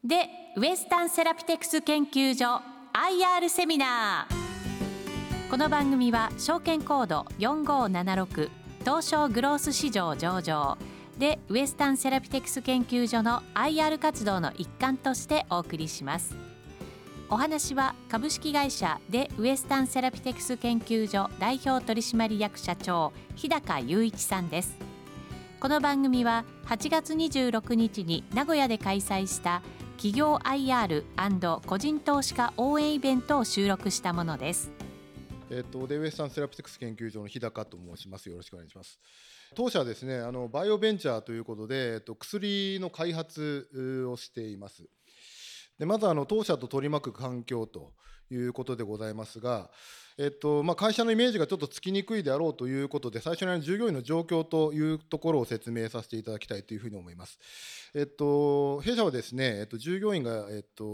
でウエスタンセラピテクス研究所 IR セミナー。この番組は証券コード4576東証グロース市場上場でウエスタンセラピテクス研究所の IR 活動の一環としてお送りします。お話は株式会社でウエスタンセラピテクス研究所代表取締役社長日高雄一さんです。この番組は8月26日に名古屋で開催した企業 IR& 個人投資家応援イベントを収録したものです。 でウエスタンセラピテクス研究所の日高と申します。よろしくお願いします。当社はですね、バイオベンチャーということで、薬の開発をしています。でまず当社と取り巻く環境ということでございますが、会社のイメージがちょっとつきにくいであろうということで、最初に従業員の状況というところを説明させていただきたいというふうに思います。弊社はですね、従業員が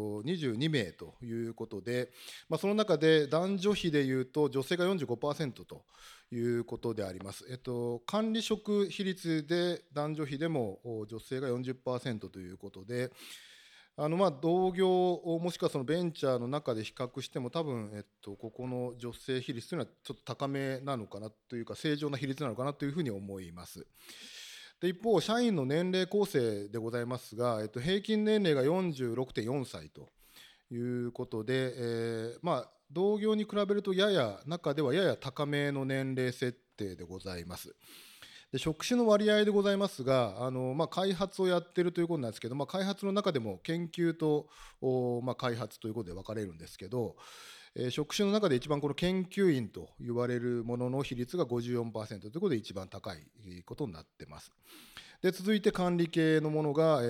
22名ということで、その中で男女比でいうと女性が 45% ということであります。管理職比率で男女比でも女性が 40% ということで、同業もしくはそのベンチャーの中で比較しても多分、ここの女性比率というのはちょっと高めなのかなというか、正常な比率なのかなというふうに思います。で一方、社員の年齢構成でございますが、平均年齢が 46.4 歳ということで、同業に比べると中ではやや高めの年齢設定でございます。で職種の割合でございますが、開発をやっているということなんですけど、開発の中でも研究と、開発ということで分かれるんですけど、職種の中で一番この研究員と言われるものの比率が 54% ということで一番高いことになっています。で続いて管理系のものが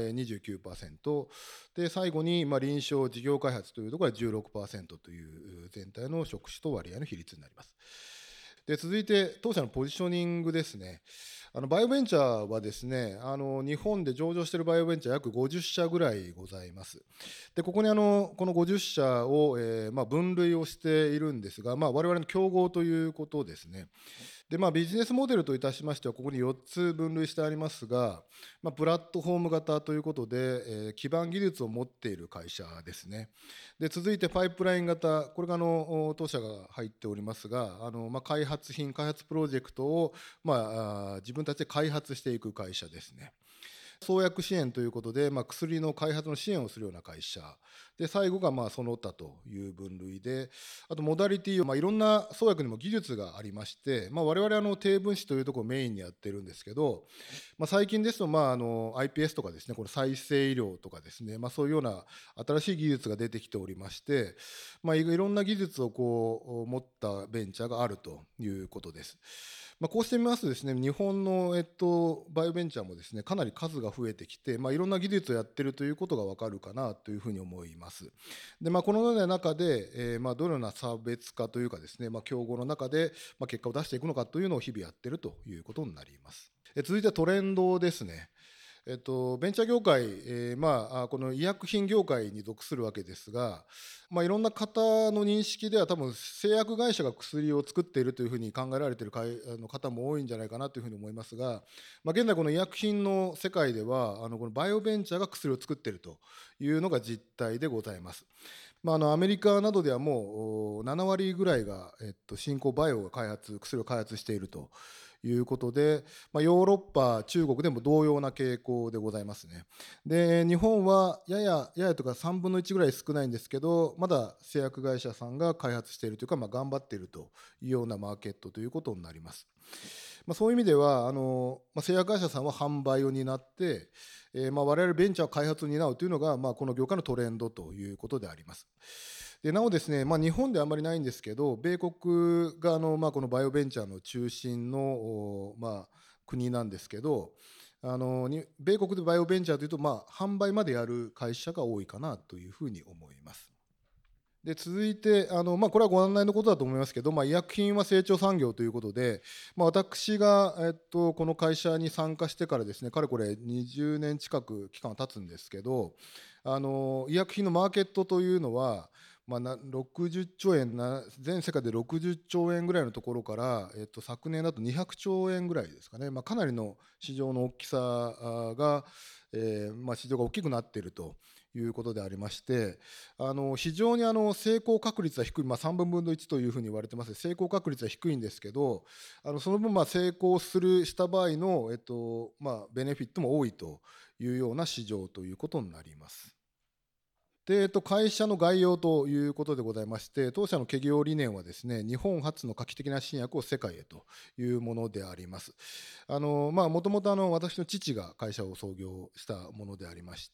29% で、最後に臨床事業開発というところが 16% という全体の職種と割合の比率になります。で続いて当社のポジショニングですね。バイオベンチャーはですね、日本で上場しているバイオベンチャー約50社ぐらいございます。でここにこの50社を、分類をしているんですが、我々の競合ということですね。でビジネスモデルといたしましてはここに4つ分類してありますが、プラットフォーム型ということで、基盤技術を持っている会社ですね。で続いてパイプライン型、これが当社が入っておりますが、開発プロジェクトを、自分たちで開発していく会社ですね。創薬支援ということで、薬の開発の支援をするような会社で、最後がその他という分類で、あとモダリティを、いろんな創薬にも技術がありまして、我々低分子というところをメインにやってるんですけど、最近ですとiPS とかですね、これ再生医療とかですね、そういうような新しい技術が出てきておりまして、いろんな技術を持ったベンチャーがあるということです。こうしてみますとですね、日本の、バイオベンチャーもですね、かなり数が増えてきて、いろんな技術をやっているということが分かるかなというふうに思います。でこのような中で、どのような差別化というかですね、競合の中で、結果を出していくのかというのを日々やっているということになります。続いてトレンドですね。ベンチャー業界、この医薬品業界に属するわけですが、いろんな方の認識では多分製薬会社が薬を作っているというふうに考えられている方も多いんじゃないかなというふうに思いますが、現在この医薬品の世界ではこのバイオベンチャーが薬を作っているというのが実態でございます。アメリカなどではもう7割ぐらいが、新興バイオが薬を開発しているということで、ヨーロッパ、中国でも同様な傾向でございますね。で日本はややとか3分の1ぐらい少ないんですけど、まだ製薬会社さんが開発しているというか、頑張っているというようなマーケットということになります。そういう意味では製薬会社さんは販売を担って、我々ベンチャー開発を担うというのが、この業界のトレンドということであります。でなおですね、日本ではあまりないんですけど、米国がこのバイオベンチャーの中心の、国なんですけど、米国でバイオベンチャーというと、販売までやる会社が多いかなというふうに思います。で続いてこれはご案内のことだと思いますけど、医薬品は成長産業ということで、私が、この会社に参加してからですね、かれこれ20年近く期間が経つんですけど、医薬品のマーケットというのは、60兆円全世界で60兆円ぐらいのところから、昨年だと200兆円ぐらいですかね、かなりの市場の大きさが、市場が大きくなっているということでありまして、非常に成功確率は低い、3分の1というふうに言われてます。成功確率は低いんですけど、その分成功した場合の、ベネフィットも多いというような市場ということになります。で、会社の概要ということでございまして、当社の企業理念はですね、日本初の画期的な新薬を世界へというものであります。もともと私の父が会社を創業したものでありまして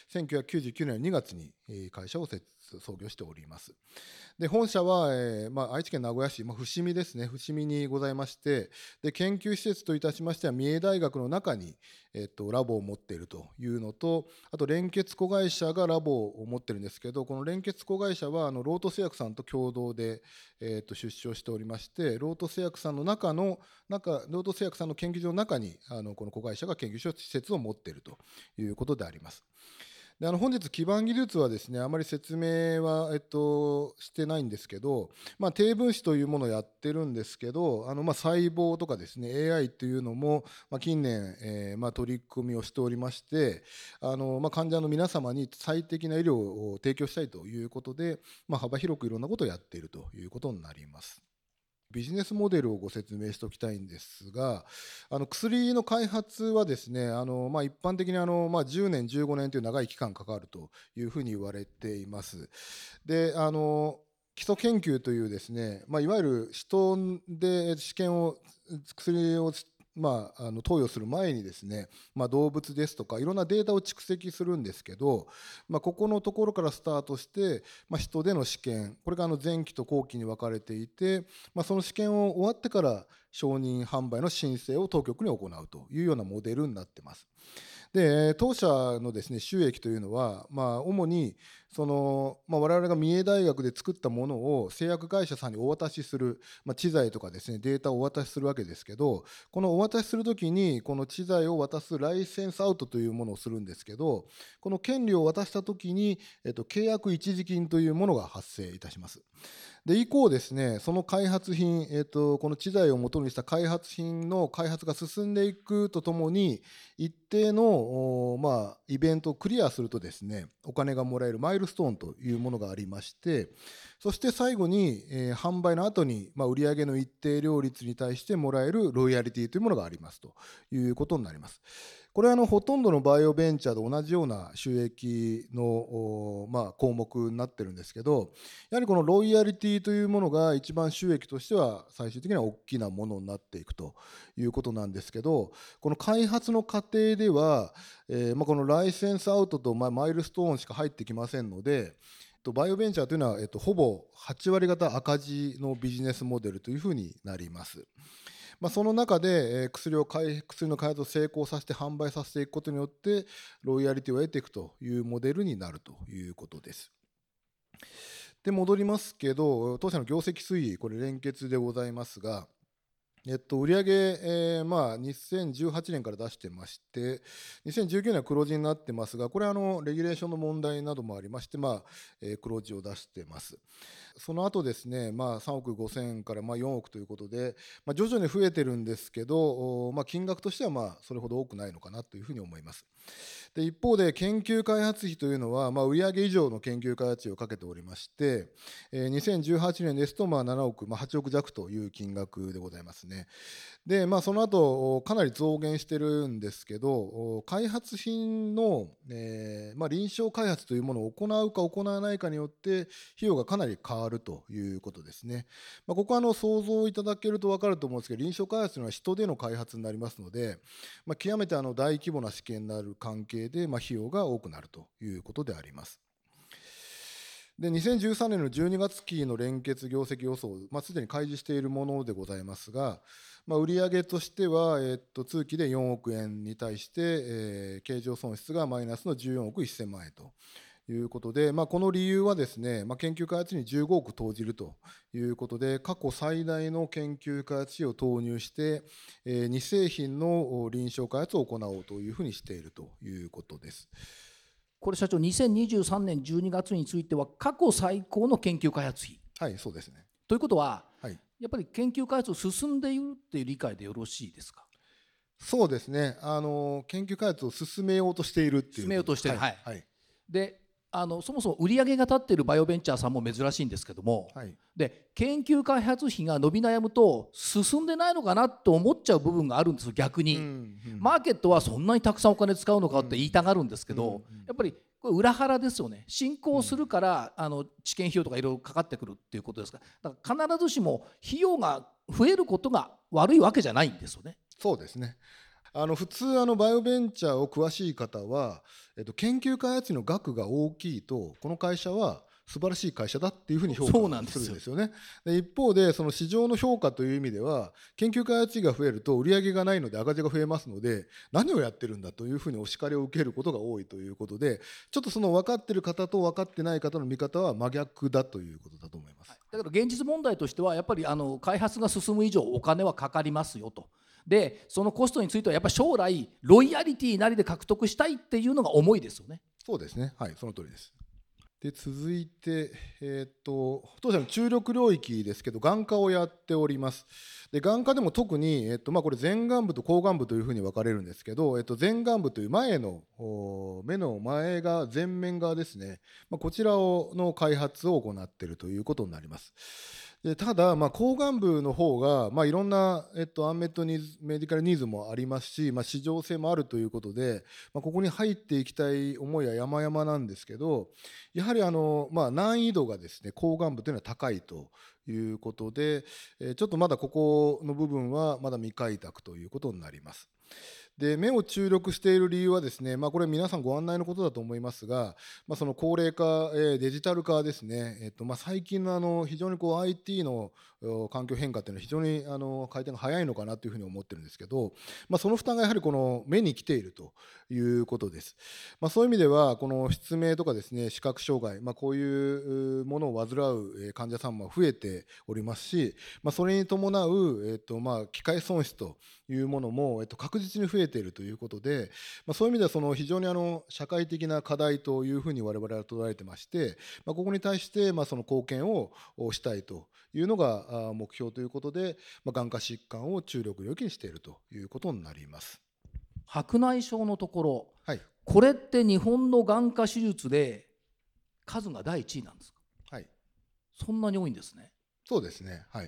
、1999年2月に会社を創業しております。で、本社は、愛知県名古屋市、伏見ですね、伏見にございまして、で、研究施設といたしましては、三重大学の中に、ラボを持っているというのと、あと連結子会社がラボを持ってるんですけど、この連結子会社はロート製薬さんと共同で、出資をしておりまして、ロート製薬さんのロート製薬さんの研究所の中にこの子会社が研究施設を持っているということであります。で、本日基盤技術はですね、あまり説明は、してないんですけど、低分子というものをやってるんですけど、細胞とかですね、AI というのも、近年、取り組みをしておりまして、患者の皆様に最適な医療を提供したいということで、幅広くいろんなことをやっているということになります。ビジネスモデルをご説明しておきたいんですが、薬の開発はですね、一般的に10年、15年という長い期間かかるというふうに言われています。で、基礎研究というですね、いわゆる人で薬を投与する前にですね、動物ですとかいろんなデータを蓄積するんですけど、ここのところからスタートして、人での試験、これが前期と後期に分かれていて、その試験を終わってから承認販売の申請を当局に行うというようなモデルになっています。で、当社のですね、収益というのは、主に我々が三重大学で作ったものを製薬会社さんにお渡しする、知財とかですね、データをお渡しするわけですけど、このお渡しするときに、この知財を渡すライセンスアウトというものをするんですけど、この権利を渡したときに、契約一時金というものが発生いたします。で、以降ですね、その開発品、この知財をもとにした開発品の開発が進んでいくとともに、一定のイベントをクリアするとですね、お金がもらえるマイルストーンというものがありまして、そして最後に、販売の後に、売上の一定量率に対してもらえるロイヤリティというものがありますということになります。これはほとんどのバイオベンチャーと同じような収益の、項目になってるんですけど、やはりこのロイヤリティというものが一番収益としては最終的には大きなものになっていくということなんですけど、この開発の過程では、このライセンスアウトとマイルストーンしか入ってきませんので、バイオベンチャーというのは、ほぼ8割方赤字のビジネスモデルというふうになります。その中で、薬の開発を成功させて販売させていくことによってロイヤリティを得ていくというモデルになるということです。で、戻りますけど、当社の業績推移、これ連結でございますが、売上、2018年から出してまして、2019年は黒字になってますが、これはレギュレーションの問題などもありまして、黒字を出してます。その後ですね、3億5000から4億ということで、徐々に増えてるんですけど、金額としてはそれほど多くないのかなというふうに思います。で、一方で研究開発費というのは、売上以上の研究開発費をかけておりまして、2018年ですと7億、8億弱という金額でございますね。で、その後かなり増減してるんですけど、開発品の、臨床開発というものを行うか行わないかによって費用がかなり変わるということですね。ここは想像いただけると分かると思うんですけど、臨床開発というのは人での開発になりますので、極めて大規模な試験になる関係で、費用が多くなるということであります。で、2013年の12月期の連結業績予想、すでに開示しているものでございますが、売上としては、通期で4億円に対して、経常損失がマイナスの14億1000万円ということで、この理由はですね、研究開発に15億投じるということで、過去最大の研究開発費を投入して、2製品の臨床開発を行おうというふうにしているということです。 これ社長、2023年12月については過去最高の研究開発費。 はい、そうですね。 ということは、 はい、 やっぱり研究開発進んでいるっていう理解でよろしいですか？ そうですね。研究開発を進めようとしているっていう。 進めようとしている。 はい。はい、 で、 そもそも売り上げが立っているバイオベンチャーさんも珍しいんですけども、 はい、 で研究開発費が伸び悩むと進んでないのかなと思っちゃう部分があるんですよ。逆に、マーケットはそんなにたくさんお金使うのかって言いたがるんですけど、やっぱりこれ裏腹ですよね。進行するから治験費用とかいろいろかかってくるっていうことですから、だから必ずしも費用が増えることが悪いわけじゃないんですよね。 そうですね。普通バイオベンチャーを詳しい方は、研究開発費の額が大きいとこの会社は素晴らしい会社だっていうふうに評価するんですよね。で一方でその市場の評価という意味では研究開発費が増えると売り上げがないので赤字が増えますので何をやってるんだというふうにお叱りを受けることが多いということで、ちょっとその分かってる方と分かってない方の見方は真逆だということだと思います。 だから現実問題としてはやっぱり開発が進む以上お金はかかりますよと。でそのコストについてはやっぱり将来ロイヤリティなりで獲得したいっていうのが思いですよね。 そうですね、はい、その通りです。で続いて、当社の注力領域ですけど眼科をやっております。で眼科でも特に、これ前眼部と後眼部というふうに分かれるんですけど、前眼部という前の目の前が前面側ですね、こちらの開発を行っているということになります。でただ、後眼部の方が、いろんな、アンメットニーズメディカルニーズもありますし、市場性もあるということで、ここに入っていきたい思いは山々なんですけど、やはり難易度がですね後眼部というのは高いということで、ちょっとまだここの部分はまだ未開拓ということになります。で目を注力している理由はですね、これ皆さんご案内のことだと思いますが、その高齢化、デジタル化ですね、最近の非常にIT の環境変化というのは非常に回転が早いのかなというふうに思ってるんですけど、その負担がやはりこの目に来ているということです。そういう意味ではこの失明とかですね視覚障害、こういうものを患う患者さんも増えておりますし、それに伴う、機械損失というものも、確実に増えているということで、そういう意味ではその非常に社会的な課題というふうに我々は捉えてまして、ここに対してその貢献をしたいというのが目標ということで、眼科疾患を注力領域にしているということになります。 白内障のところ、 はい、 これって日本の眼科手術で数が第一位なんですか？ はい、 そんなに多いんですね。 そうですね、はい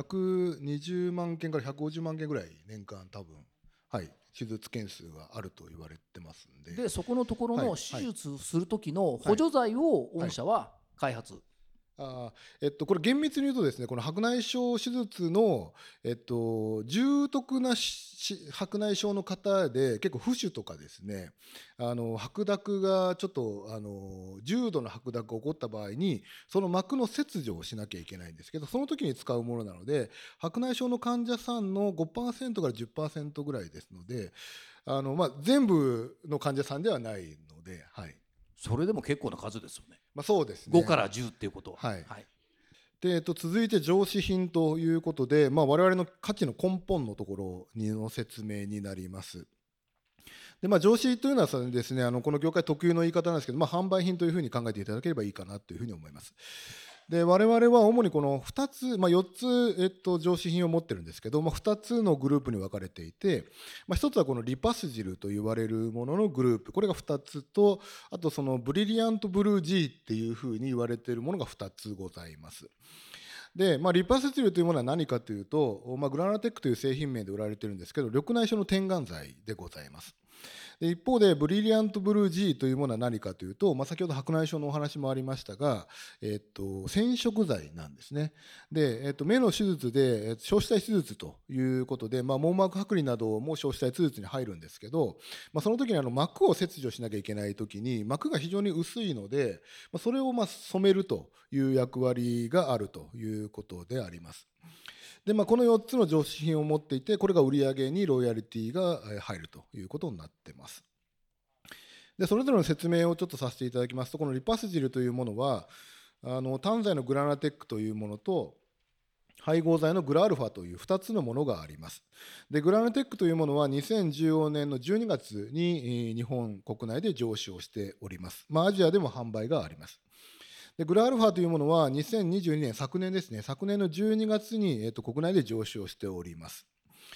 、120万件から150万件ぐらい年間多分、はい、手術件数があると言われてますんで、 でそこのところの手術する時の補助剤を御社は開発、 これ厳密に言うとですね、この白内障手術の、重篤な白内障の方で結構浮腫とかですね、白濁がちょっと重度の白濁が起こった場合にその膜の切除をしなきゃいけないんですけど、その時に使うものなので白内障の患者さんの 5% から 10% ぐらいですので、全部の患者さんではないので、はい、 それでも結構な数ですよね。 そうですね、 5から10っていうことは、 はいはい。で続いて上司品ということで、我々の価値の根本のところの説明になります。で上司というのはですね、この業界特有の言い方なんですけど、販売品というふうに考えていただければいいかなというふうに思います。で我々は主にこの2つ、4つ、上司品を持ってるんですけど、2つのグループに分かれていて、1つはこのリパスジルと言われるもののグループ、これが2つと、あとそのブリリアントブルー G っていうふうに言われているものが2つございます。でリパスジルというものは何かというと、グラナテックという製品名で売られているんですけど、緑内障の点眼剤でございます。で一方でブリリアントブルー G というものは何かというと、先ほど白内障のお話もありましたが、染色剤なんですね。で、目の手術で硝子体手術ということで、網膜剥離なども硝子体手術に入るんですけど、その時に膜を切除しなきゃいけない時に膜が非常に薄いので、それを染めるという役割があるということであります。でこの4つの上司品を持っていて、これが売上にロイヤリティが入るということになっています。でそれぞれの説明をちょっとさせていただきますと、このリパスジルというものは単剤のグラナテックというものと配合剤のグラアルファという2つのものがあります。でグラナテックというものは2014年の12月に日本国内で上市をしております。アジアでも販売があります。でグラアルファというものは2022年、昨年ですね、昨年の12月に、国内で上市をしております。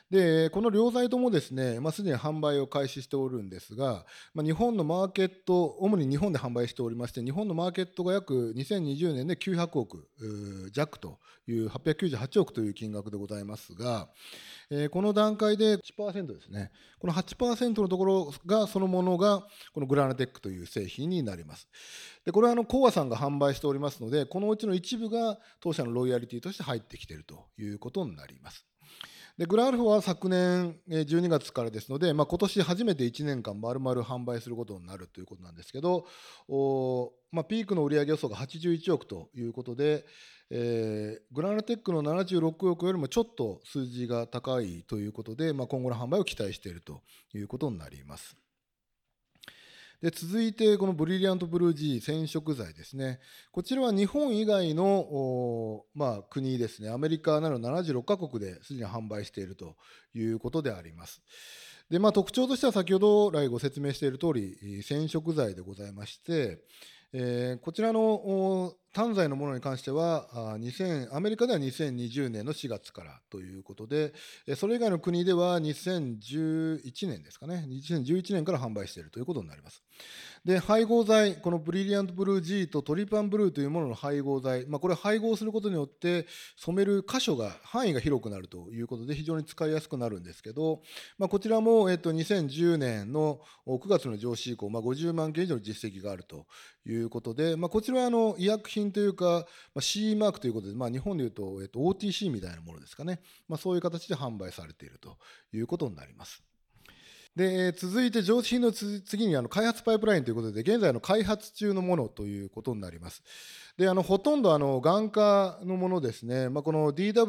でこの両剤ともですね、すでに販売を開始しておるんですが、日本のマーケット、主に日本で販売しておりまして、日本のマーケットが約2020年で900億弱という898億という金額でございますが、この段階で 8% ですね、この 8% のところがそのものがこのグラナテックという製品になります。でこれはコアさんが販売しておりますので、このうちの一部が当社のロイヤリティとして入ってきているということになります。でグラアルファは昨年12月からですので、今年初めて1年間丸々販売することになるということなんですけど、ピークの売上予想が81億ということで、グラナテックの76億よりもちょっと数字が高いということで、今後の販売を期待しているということになります。で続いてこのブリリアントブルー G 染色剤ですね。こちらは日本以外の国ですね、アメリカなど76カ国ですでに販売しているということであります。で特徴としては先ほど来ご説明している通り染色剤でございまして、こちらの単剤のものに関してはアメリカでは2020年の4月からということで、それ以外の国では2011年ですかね、2011年から販売しているということになります。で配合剤、このブリリアントブルー G とトリパンブルーというものの配合剤、これを配合することによって染める箇所が範囲が広くなるということで非常に使いやすくなるんですけど、こちらも2010年の9月の上市以降、50万件以上の実績があるということで、こちらは医薬品というか、CE マークということで、日本でいうと、OTC みたいなものですかね、そういう形で販売されているということになります。で続いて上市品の次に開発パイプラインということで、現在開発中のものということになります。でほとんど眼科のものですね、この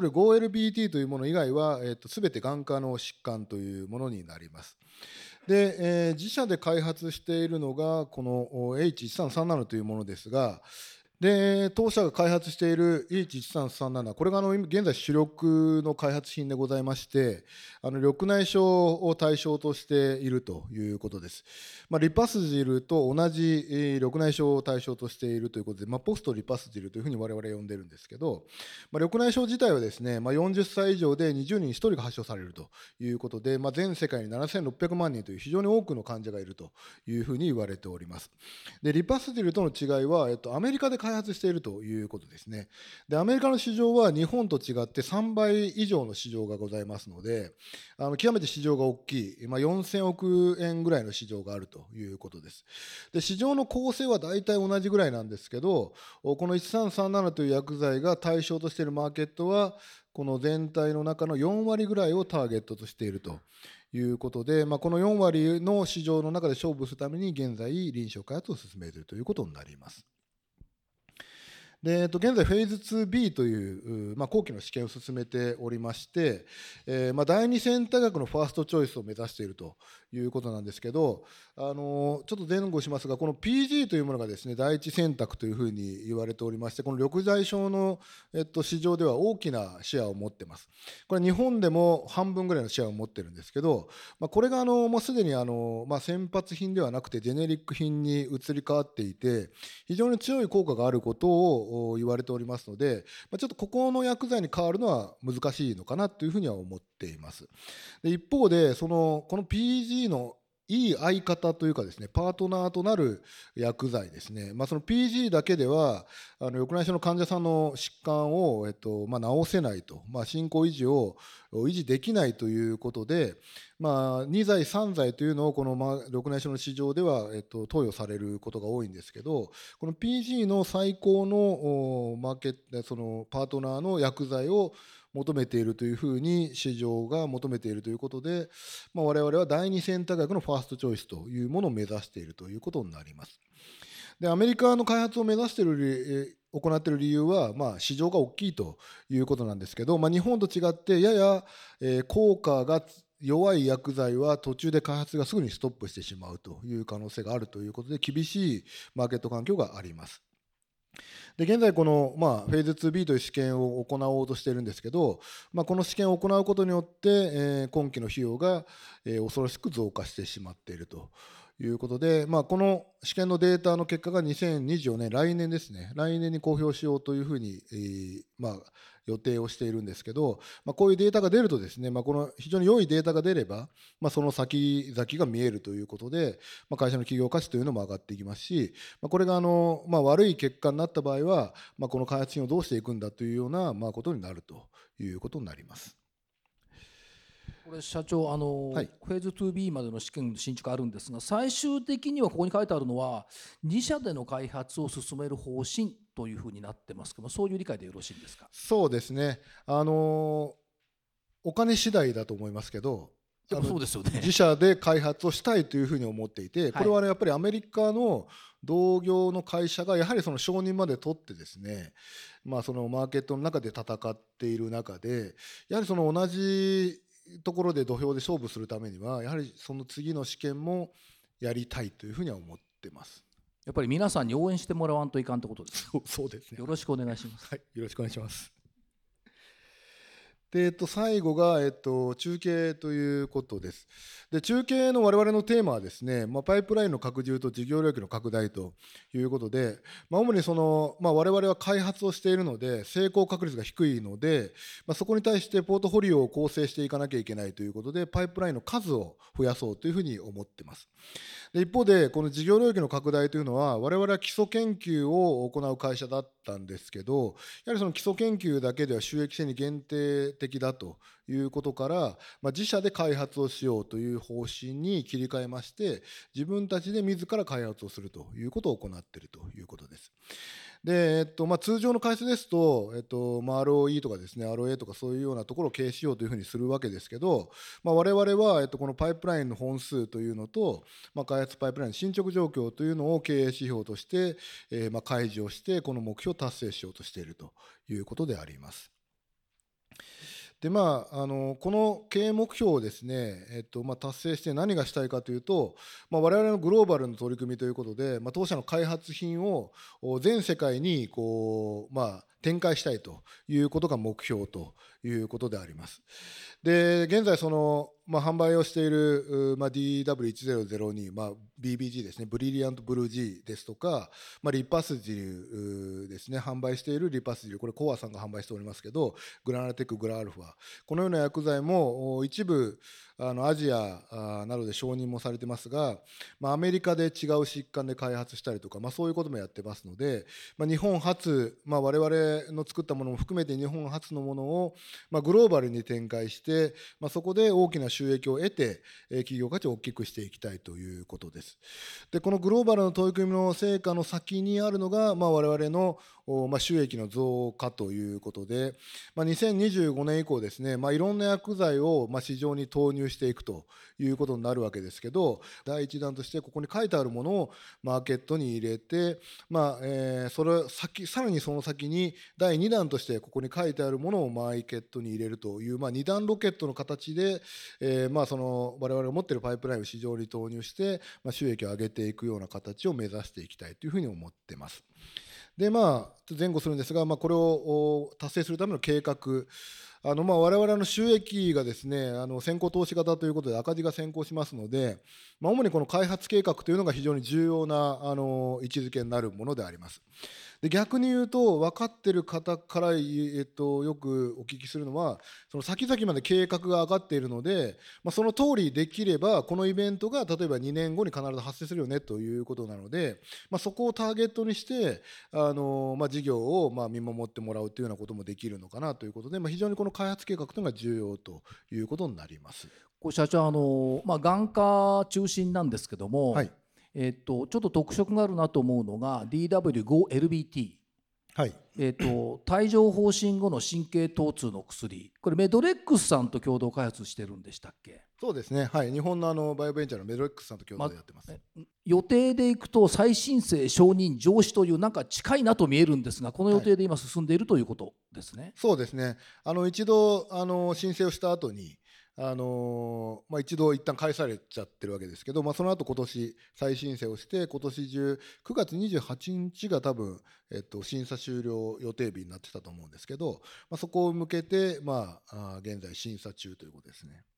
DW5LBT というもの以外は、全て眼科の疾患というものになります。で自社で開発しているのがこの H1337 というものですが、で当社が開発している H1337、これが現在主力の開発品でございまして、緑内障を対象としているということです。リパスジルと同じ緑内障を対象としているということで、ポストリパスジルというふうに我々呼んでるんですけど、緑内障自体はですね、40歳以上で20人に1人が発症されるということで、全世界に7600万人という非常に多くの患者がいるというふうに言われております。でリパスジルとの違いは、アメリカで開発しているということですね。でアメリカの市場は日本と違って3倍以上の市場がございますので、極めて市場が大きい、4000億円ぐらいの市場があるということです。で市場の構成は大体同じぐらいなんですけど、この1337という薬剤が対象としているマーケットはこの全体の中の4割ぐらいをターゲットとしているということで、この4割の市場の中で勝負するために現在臨床開発を進めているということになります。で現在フェーズ 2B という、後期の試験を進めておりまして、第二選択学のファーストチョイスを目指しているということなんですけど、ちょっと前後しますが、この PG というものがですね、第一選択というふうに言われておりまして、この緑内障の、市場では大きなシェアを持っています。これ日本でも半分ぐらいのシェアを持ってるんですけど、これがもうすでに先発品ではなくてジェネリック品に移り変わっていて、非常に強い効果があることを言われておりますので、ちょっとここの薬剤に変わるのは難しいのかなというふうには思っています。で一方でこの PG のいい相方というかですね、パートナーとなる薬剤ですね、その PG だけでは緑内障の患者さんの疾患を、治せないと、進行維持を維持できないということで、2剤3剤というのをこの緑内障の市場では、投与されることが多いんですけど、この PG の最高のそのパートナーの薬剤を求めているというふうに市場が求めているということで、我々は第二選択薬のファーストチョイスというものを目指しているということになります。でアメリカの開発を目指している行っている理由は、市場が大きいということなんですけど、日本と違ってやや効果が弱い薬剤は途中で開発がすぐにストップしてしまうという可能性があるということで、厳しいマーケット環境があります。で現在この、フェーズ 2B という試験を行おうとしているんですけど、この試験を行うことによって、今期の費用が、恐ろしく増加してしまっているということで、この試験のデータの結果が2024年、来年ですね、来年に公表しようというふうに、予定をしているんですけど、こういうデータが出るとですね、この非常に良いデータが出れば、その先々が見えるということで、会社の企業価値というのも上がっていきますし、これが悪い結果になった場合は、この開発費をどうしていくんだというようなことになるということになります。 これ社長、 はい、 フェーズ 2B までの試験の進捗あるんですが、最終的にはここに書いてあるのは自社での開発を進める方針というふうになってますけども、そういう理解でよろしいんですか？ そうですね、お金次第だと思いますけど、 そうですよね。 自社で開発をしたいというふうに思っていて、これはやっぱりアメリカの同業の会社がやはりその承認まで取ってですね、そのマーケットの中で戦っている中で、やはりその同じところで土俵で勝負するためには、やはりその次の試験もやりたいというふうには思ってます。 やっぱり皆さんに応援してもらわんといかんということです。 そうですね。 よろしくお願いします。 はい、よろしくお願いします。で最後が、中継ということです。で中継の我々のテーマはですね、パイプラインの拡充と事業領域の拡大ということで、主にその、我々は開発をしているので成功確率が低いので、そこに対してポートフォリオを構成していかなきゃいけないということで、パイプラインの数を増やそうというふうに思っています。で一方でこの事業領域の拡大というのは、我々は基礎研究を行う会社だったんですけど、やはりその基礎研究だけでは収益性に限定的だということから、自社で開発をしようという方針に切り替えまして、自分たちで自ら開発をするということを行っているということです。で通常の会社ですと、ROE とかですね、ROA とかそういうようなところを経営しようというふうにするわけですけど、我々は、このパイプラインの本数というのと、開発パイプラインの進捗状況というのを経営指標として、開示をしてこの目標を達成しようとしているということであります。でこの経営目標をですね、達成して何がしたいかというと、我々のグローバルの取り組みということで、当社の開発品を全世界に展開したいということが目標ということであります。で現在その、販売をしている、DW1002、BBG ですね、ブリリアントブルー G ですとか、リパスジルですね、販売しているリパスジル、これコアさんが販売しておりますけど、グラナテック、グラアルファ、このような薬剤も一部アジアなどで承認もされてますが、アメリカで違う疾患で開発したりとか、そういうこともやってますので、日本初、我々の作ったものも含めて日本初のものを、グローバルに展開して、そこで大きな収益を得て、企業価値を大きくしていきたいということです。でこのグローバルの取り組みの成果の先にあるのが、我々の収益の増加ということで、2025年以降ですね、いろんな薬剤を市場に投入していくということになるわけですけど、第一弾としてここに書いてあるものをマーケットに入れて、さらにその先に第2弾としてここに書いてあるものをマーケットに入れるという、2段ロケットの形で、その我々が持っているパイプラインを市場に投入して、収益を上げていくような形を目指していきたいというふうに思っています。で前後するんですが、これを達成するための計画、我々の収益がですね、先行投資型ということで赤字が先行しますので、主にこの開発計画というのが非常に重要な位置づけになるものであります。で逆に言うと、分かっている方から、よくお聞きするのは、その先々まで計画が上がっているので、その通りできればこのイベントが例えば2年後に必ず発生するよねということなので、そこをターゲットにして事業を見守ってもらうというようなこともできるのかなということで、非常にこの開発計画というのが重要ということになります。 これ社長、眼科中心なんですけども、 はい、 ちょっと特色があるなと思うのが DW5LBT、 はい、 帯状疱疹後の神経疼痛の薬、これメドレックスさんと共同開発してるんでしたっけ？ そうですね、はい、日本のバイオベンチャーのメドレックスさんと共同でやってます。 予定でいくと再申請承認上市というなんか近いなと見えるんですが、この予定で今進んでいるということですね。 そうですね、一度申請をした後に一度一旦返されちゃってるわけですけど、その後今年再申請をして、今年中9月28日が多分、審査終了予定日になってたと思うんですけど、そこを向けて、現在審査中ということですね。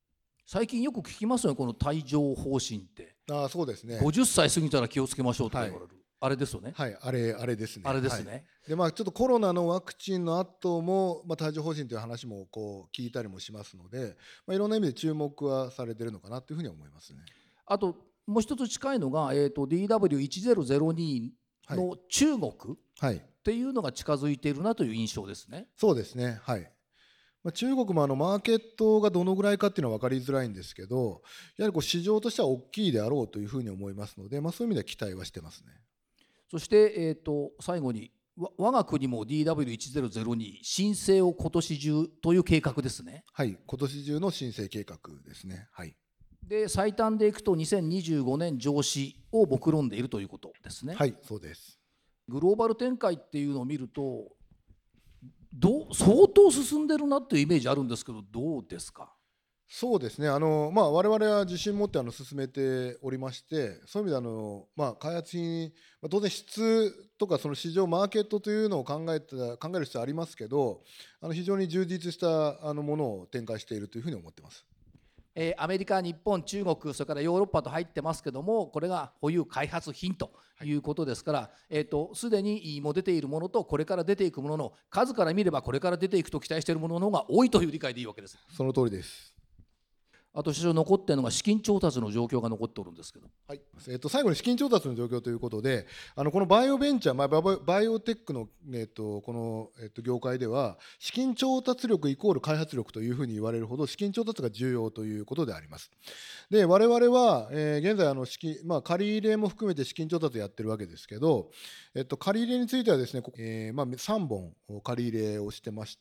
最近よく聞きますよね、この帯状疱疹って。 そうですね。 50歳過ぎたら気をつけましょうとか言われる、あれですよね。 はい、あれですね。 あれですね。 はい、でちょっとコロナのワクチンの後も、帯状疱疹という話も聞いたりもしますので、いろんな意味で注目はされてるのかなというふうに思いますね。 あともう一つ近いのが、DW1002 の中国っていうのが近づいているなという印象ですね。 そうですね。はい。中国もマーケットがどのぐらいかっていうのは分かりづらいんですけど、やはり市場としては大きいであろうというふうに思いますので、そういう意味では期待はしてますね。 そして、最後に我が国も DW1002 申請を今年中という計画ですね。 はい、今年中の申請計画ですね。はい。 で最短でいくと2025年上市を目論んでいるということですね。 はい、そうです。 グローバル展開っていうのを見ると相当進んでるなっていうイメージあるんですけど、どうですか？ そうですね。我々は自信持って進めておりまして、そういう意味で開発品、当然質とかその市場マーケットというのを考える必要ありますけど、非常に充実したものを展開しているというふうに思ってます。 アメリカ、日本、中国、それからヨーロッパと入ってますけども、これが保有開発品ということですから、すでにもう出ているものとこれから出ていくものの数から見れば、これから出ていくと期待しているものの方が多いという理解でいいわけです。 その通りです。 あと、残っているのが資金調達の状況が残っておるんですけど、 はい、最後に資金調達の状況ということで、このバイオベンチャー、バイオテックの、この、業界では資金調達力イコール開発力というふうに言われるほど資金調達が重要ということであります。で我々は、現在借り入れも含めて資金調達やってるわけですけど、借り入れについてはですね、3本借り入れをしてまして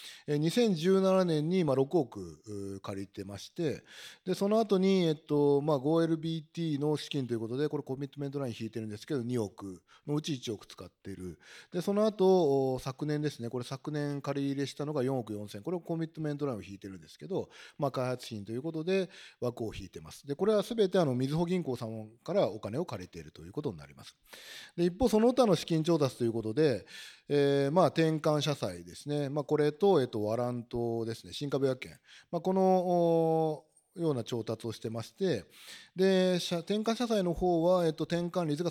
、2017年に6億借りてまして、でその後に、5LBT の資金ということで、これコミットメントライン引いてるんですけど、2億のうち1億使っている。でその後昨年ですね、これ昨年借り入れしたのが4億4000、これをコミットメントラインを引いてるんですけど、開発費ということで枠を引いてます。でこれは全てみずほ銀行さんからお金を借りているということになります。で一方その他の資金調達ということで、転換社債ですね、これと、ワラントですね、新株薬券、このような調達をしてまして、で転換社債の方は、転換率が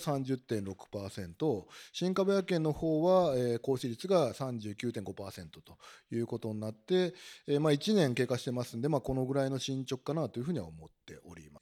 30.6%、 新株薬券の方は、行使率が 39.5% ということになって、1年経過してますんで、このぐらいの進捗かなというふうには思っております。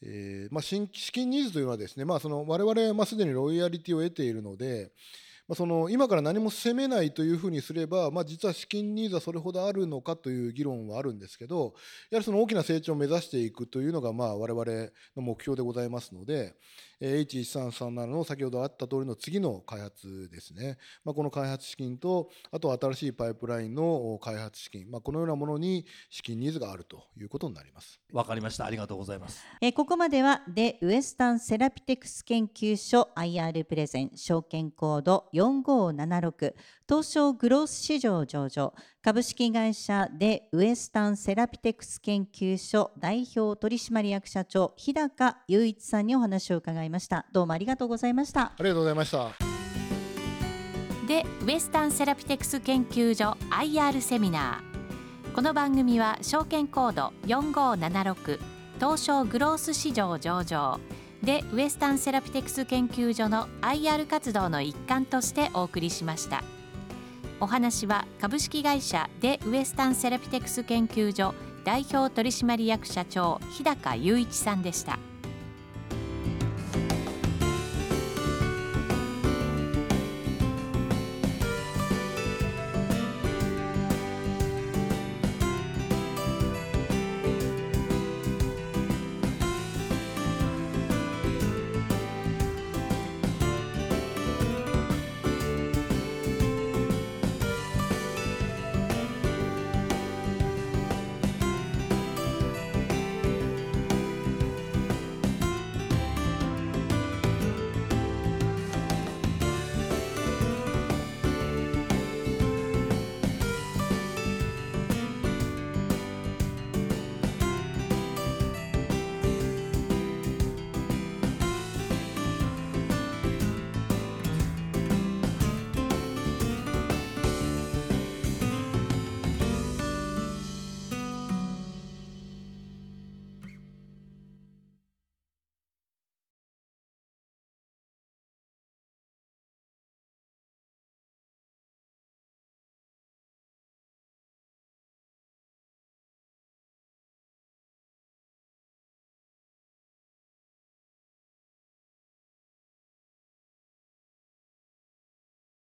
資金ニーズというのはですね、我々すでにロイヤリティを得ているので、今から何も攻めないというふうにすれば、実は資金ニーズはそれほどあるのかという議論はあるんですけど、やはりその大きな成長を目指していくというのが我々の目標でございますので、H1337 の先ほどあった通りの次の開発ですね、この開発資金と、あと新しいパイプラインの開発資金、このようなものに資金ニーズがあるということになります。 わかりました。ありがとうございます。 ここまではでウエスタンセラピテクス研究所 IR プレゼン、証券コード4576、東証グロース市場上場、株式会社でウエスタンセラピテクス研究所代表取締役社長日高雄一さんにお話を伺いました。どうもありがとうございました。 ありがとうございました。 でウエスタンセラピテクス研究所 IR セミナー、この番組は証券コード4576、東証グロース市場上場でウエスタンセラピテクス研究所の IR 活動の一環としてお送りしました。お話は株式会社でウエスタンセラピテクス研究所代表取締役社長日高雄一さんでした。